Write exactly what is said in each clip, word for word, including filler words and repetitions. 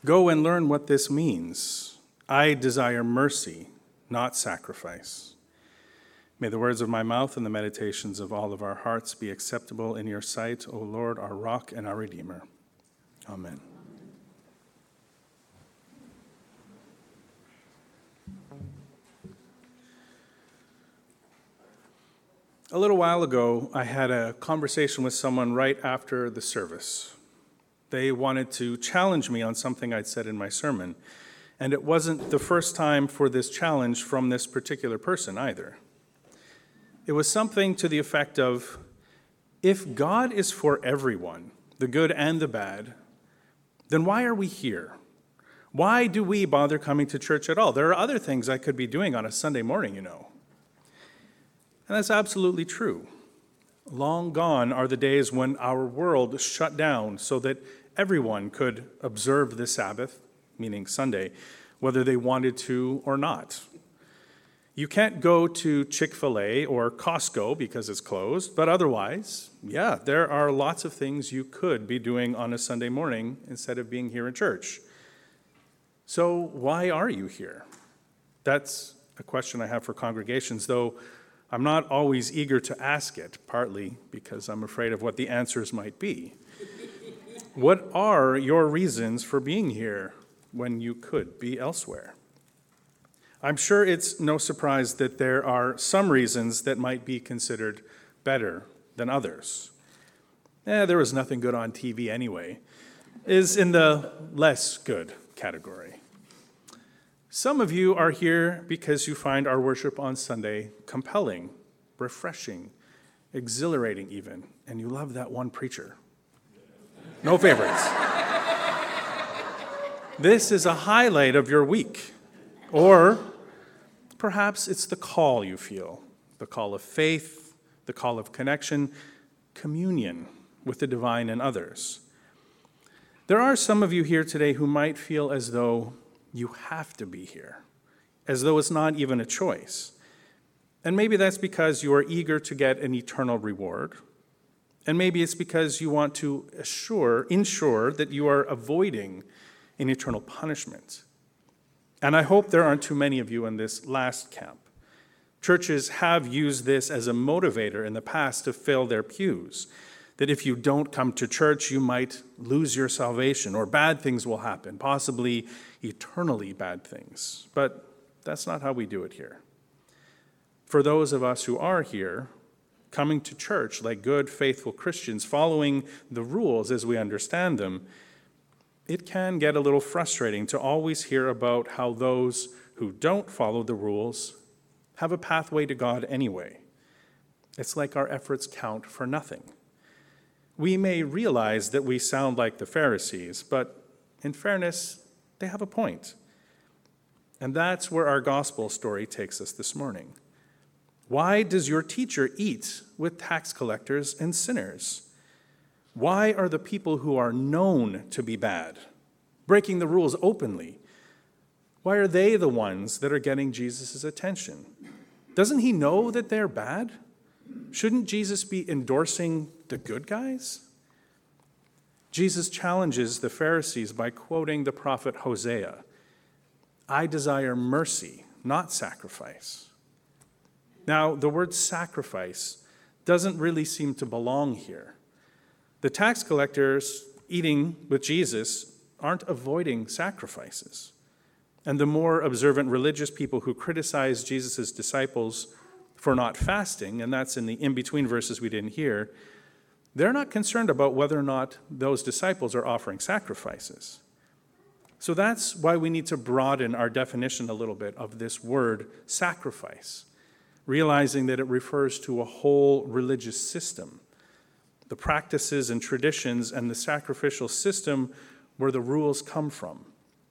Go and learn what this means. I desire mercy, not sacrifice. May the words of my mouth and the meditations of all of our hearts be acceptable in your sight, O Lord, our rock and our Redeemer. Amen. A little while ago, I had a conversation with someone right after the service. They wanted to challenge me on something I'd said in my sermon, and it wasn't the first time for this challenge from this particular person either. It was something to the effect of, if God is for everyone, the good and the bad, then why are we here? Why do we bother coming to church at all? There are other things I could be doing on a Sunday morning, you know. And that's absolutely true. Long gone are the days when our world shut down so that everyone could observe the Sabbath, meaning Sunday, whether they wanted to or not. You can't go to Chick-fil-A or Costco because it's closed, but otherwise, yeah, there are lots of things you could be doing on a Sunday morning instead of being here in church. So why are you here? That's a question I have for congregations, though I'm not always eager to ask it, partly because I'm afraid of what the answers might be. What are your reasons for being here when you could be elsewhere? I'm sure it's no surprise that there are some reasons that might be considered better than others. Eh, there was nothing good on T V anyway, is in the less good category. Some of you are here because you find our worship on Sunday compelling, refreshing, exhilarating even, and you love that one preacher. No favorites. This is a highlight of your week. Or perhaps it's the call you feel, the call of faith, the call of connection, communion with the divine and others. There are some of you here today who might feel as though you have to be here, as though it's not even a choice. And maybe that's because you are eager to get an eternal reward. And maybe it's because you want to assure, ensure that you are avoiding an eternal punishment. And I hope there aren't too many of you in this last camp. Churches have used this as a motivator in the past to fill their pews, that if you don't come to church, you might lose your salvation, or bad things will happen, possibly eternally bad things. But that's not how we do it here. For those of us who are here, coming to church like good, faithful Christians, following the rules as we understand them, it can get a little frustrating to always hear about how those who don't follow the rules have a pathway to God anyway. It's like our efforts count for nothing. We may realize that we sound like the Pharisees, but in fairness, they have a point. And that's where our gospel story takes us this morning. Why does your teacher eat with tax collectors and sinners? Why are the people who are known to be bad, breaking the rules openly, why are they the ones that are getting Jesus' attention? Doesn't he know that they're bad? Shouldn't Jesus be endorsing the good guys? Jesus challenges the Pharisees by quoting the prophet Hosea, I desire mercy, not sacrifice. Now, the word sacrifice doesn't really seem to belong here. The tax collectors eating with Jesus aren't avoiding sacrifices. And the more observant religious people who criticize Jesus' disciples for not fasting, and that's in the in-between verses we didn't hear, they're not concerned about whether or not those disciples are offering sacrifices. So that's why we need to broaden our definition a little bit of this word sacrifice, realizing that it refers to a whole religious system, the practices and traditions and the sacrificial system where the rules come from.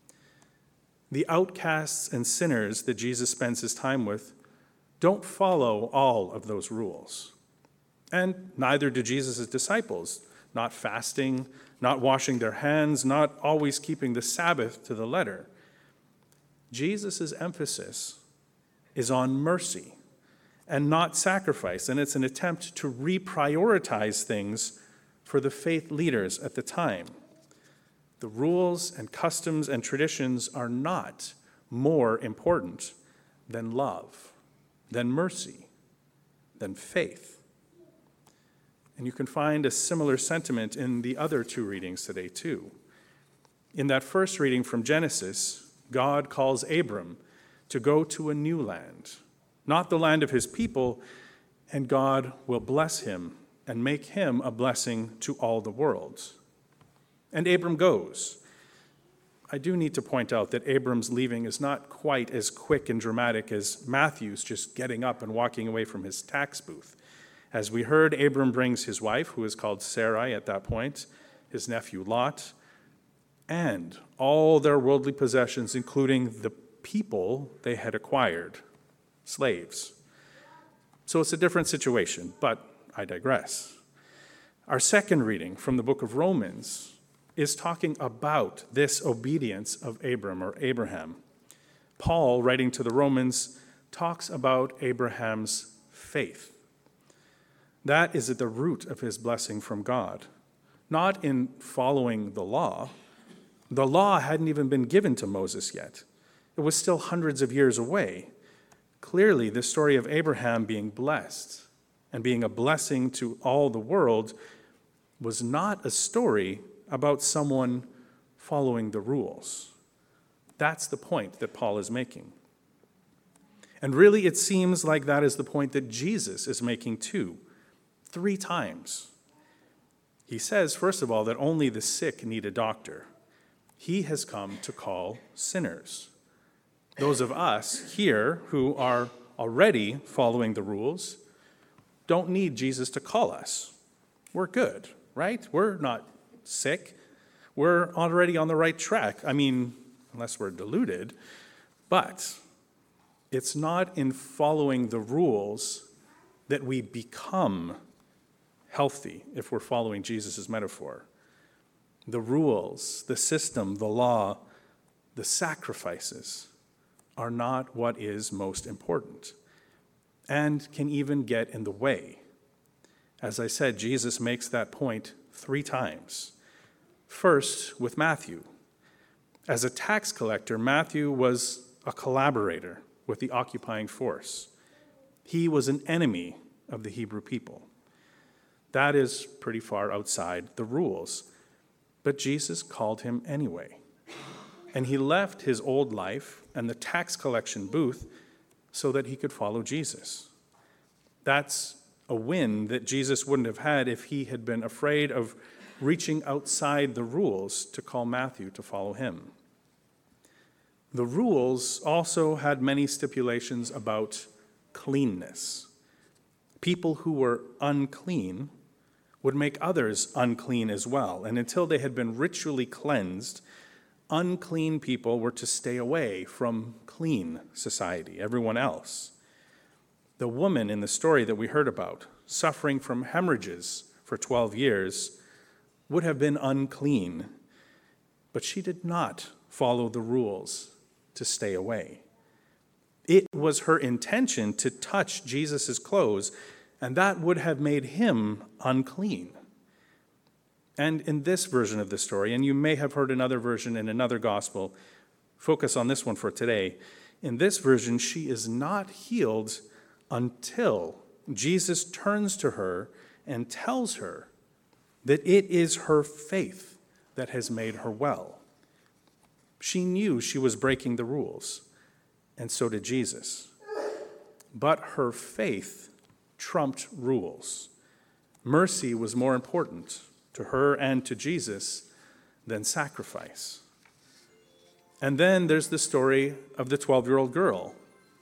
The outcasts and sinners that Jesus spends his time with don't follow all of those rules. And neither do Jesus' disciples, not fasting, not washing their hands, not always keeping the Sabbath to the letter. Jesus' emphasis is on mercy and not sacrifice, and it's an attempt to reprioritize things for the faith leaders at the time. The rules and customs and traditions are not more important than love, than mercy, than faith. And you can find a similar sentiment in the other two readings today, too. In that first reading from Genesis, God calls Abram to go to a new land, not the land of his people, and God will bless him and make him a blessing to all the world. And Abram goes. I do need to point out that Abram's leaving is not quite as quick and dramatic as Matthew's just getting up and walking away from his tax booth. As we heard, Abram brings his wife, who is called Sarai at that point, his nephew Lot, and all their worldly possessions, including the people they had acquired, slaves. So it's a different situation, but I digress. Our second reading from the book of Romans is talking about this obedience of Abram or Abraham. Paul, writing to the Romans, talks about Abraham's faith. That is at the root of his blessing from God, not in following the law. The law hadn't even been given to Moses yet. It was still hundreds of years away. Clearly, the story of Abraham being blessed and being a blessing to all the world was not a story about someone following the rules. That's the point that Paul is making. And really, it seems like that is the point that Jesus is making too, three times. He says, first of all, that only the sick need a doctor. He has come to call sinners. Those of us here who are already following the rules don't need Jesus to call us. We're good, right? We're not sick. We're already on the right track. I mean, unless we're deluded. But it's not in following the rules that we become healthy, if we're following Jesus' metaphor. The rules, the system, the law, the sacrifices are not what is most important and can even get in the way. As I said, Jesus makes that point three times. First, with Matthew. As a tax collector, Matthew was a collaborator with the occupying force. He was an enemy of the Hebrew people. That is pretty far outside the rules. But Jesus called him anyway. And he left his old life and the tax collection booth so that he could follow Jesus. That's a win that Jesus wouldn't have had if he had been afraid of reaching outside the rules to call Matthew to follow him. The rules also had many stipulations about cleanness. People who were unclean would make others unclean as well, and until they had been ritually cleansed, unclean people were to stay away from clean society, everyone else. The woman in the story that we heard about, suffering from hemorrhages for twelve years, would have been unclean, but she did not follow the rules to stay away. It was her intention to touch Jesus' clothes, and that would have made him unclean. And in this version of the story, and you may have heard another version in another gospel, focus on this one for today. In this version, she is not healed until Jesus turns to her and tells her that it is her faith that has made her well. She knew she was breaking the rules, and so did Jesus. But her faith trumped rules. Mercy was more important to her and to Jesus than sacrifice. And then there's the story of the twelve-year-old girl.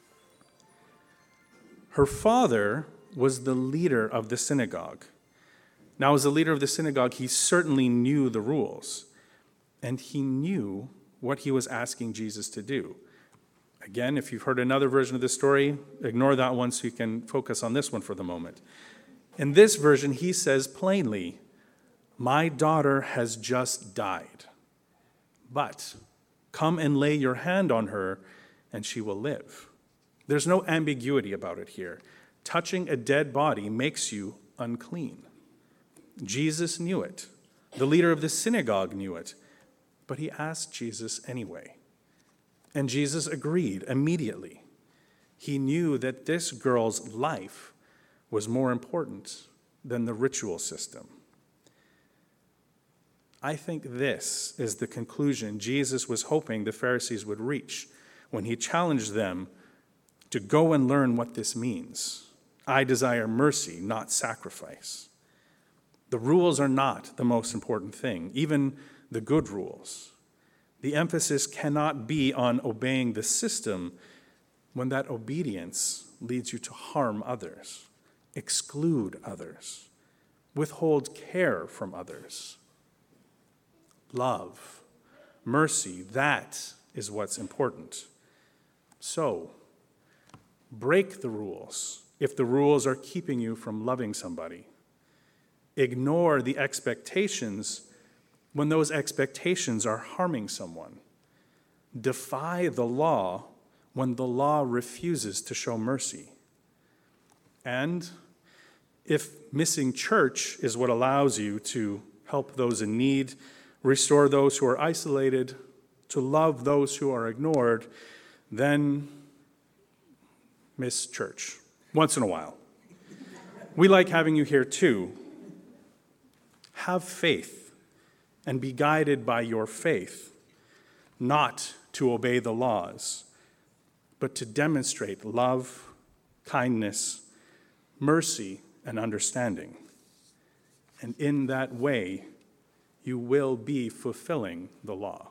Her father was the leader of the synagogue. Now, as the leader of the synagogue, he certainly knew the rules, and he knew what he was asking Jesus to do. Again, if you've heard another version of the story, ignore that one so you can focus on this one for the moment. In this version, he says plainly, "My daughter has just died, but come and lay your hand on her, and she will live." There's no ambiguity about it here. Touching a dead body makes you unclean. Jesus knew it. The leader of the synagogue knew it. But he asked Jesus anyway. And Jesus agreed immediately. He knew that this girl's life was more important than the ritual system. I think this is the conclusion Jesus was hoping the Pharisees would reach when he challenged them to go and learn what this means. I desire mercy, not sacrifice. The rules are not the most important thing, even the good rules. The emphasis cannot be on obeying the system when that obedience leads you to harm others, exclude others, withhold care from others. Love, mercy, that is what's important. So, break the rules if the rules are keeping you from loving somebody. Ignore the expectations when those expectations are harming someone. Defy the law when the law refuses to show mercy. And if missing church is what allows you to help those in need, restore those who are isolated, to love those who are ignored, then miss church once in a while. We like having you here too. Have faith and be guided by your faith, not to obey the laws, but to demonstrate love, kindness, mercy, and understanding. And in that way, you will be fulfilling the law.